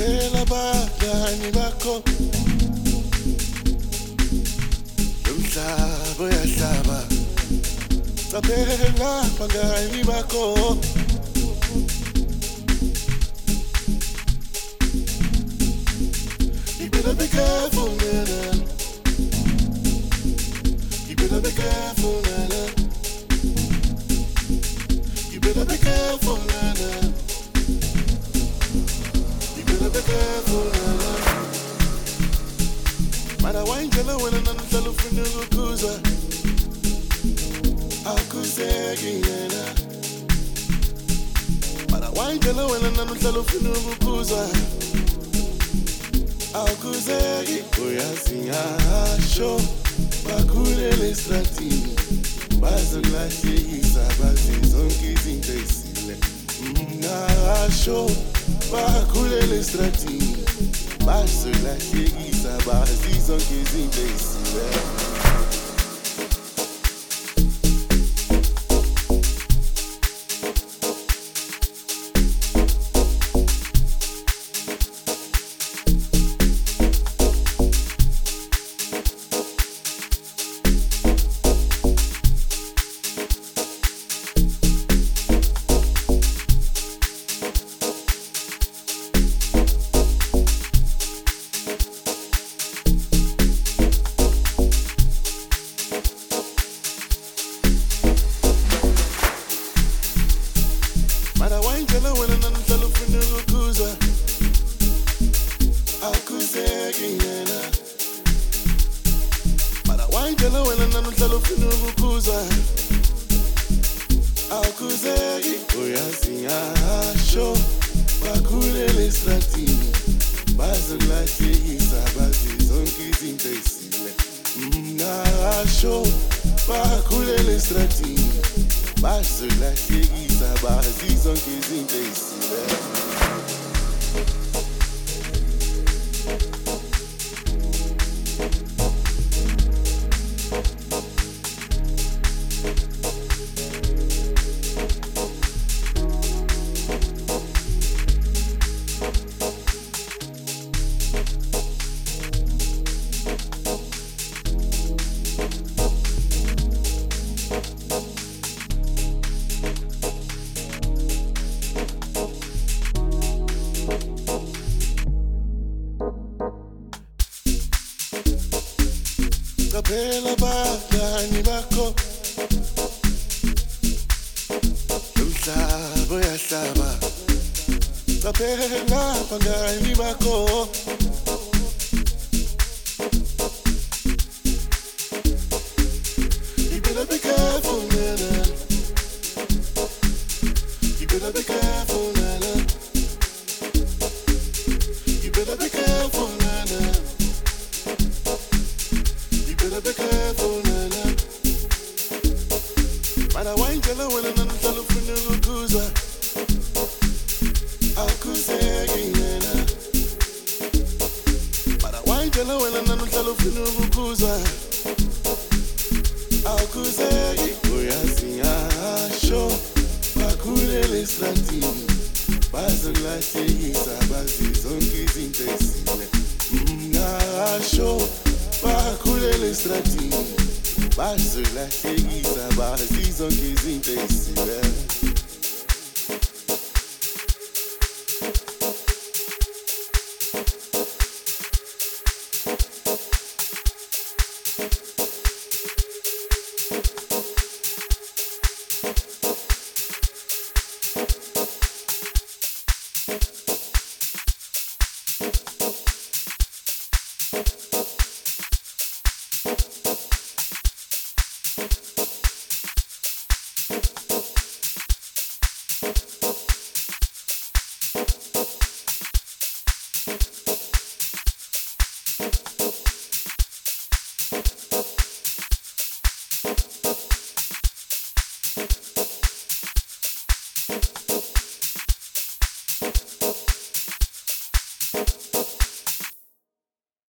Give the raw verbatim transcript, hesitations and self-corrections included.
Qaphela abangani bakho, umhlaba uyahlaba. Qaphela abangani bakho, you better be careful, man. You better be careful, man. You better be careful, man. You better be careful, man. Mara wainjela wena nanhlalo ufuna ukukuza, akuzeki yena. Mara wainjela wena nanhlalo ufuna ukukuza, akuzeki. Uyasingasho bakhulele estratini, bazolahlekisa bazi zonke izinto ezile. Ngasho bakhulele estratini, bazolahlekisa bazi zonke izinto ezile. Mara wainjela wena nanhlalo ufuna ukukuza, akuzeki yena. Mara wainjela wena nanhlalo ufuna ukukuza, akuzeki. Uyasingasho bakhulele estratini, bazolahlekisa bazi zonke izinto ezile. Ngasho bakhulele estratini, bazolahlekisa bazi zonke izinto ezile. Qaphela abangani bakho, umhlaba uyahlaba. Qaphela abangani bakho, you better be careful, man. You better be careful, man. You better be careful, man. Better be careful, nana. Mara wainjela wena nanhlalo ufuna ukukuza, akuzeki yena. Mara wainjela wena nanhlalo ufuna ukukuza, akuzeki. Uyasingasho bakhulele estratini, bazolahlekisa bazi zonke izinto ezile. Ngasho bakhulele estratini, bazolahlekisa bazi zonke izinto ezile.